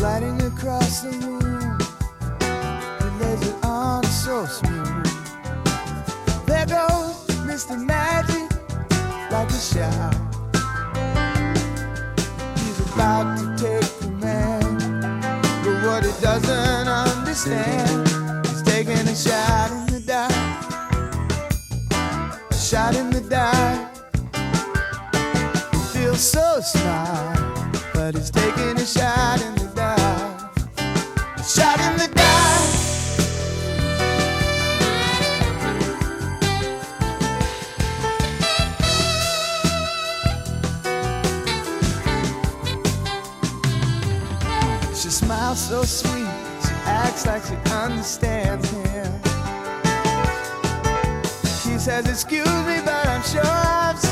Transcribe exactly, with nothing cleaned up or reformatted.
Sliding across the room, he lays it on so smooth. There goes Mister Magic, like a shot. He's about to take command, but what he doesn't understand, he's taking a shot in the dark, a shot in the dark. He feels so smart, but he's taking a shot in the dark, a shot in the dark. She smiles so sweet, she acts like she understands him. She says, excuse me, but I'm sure I've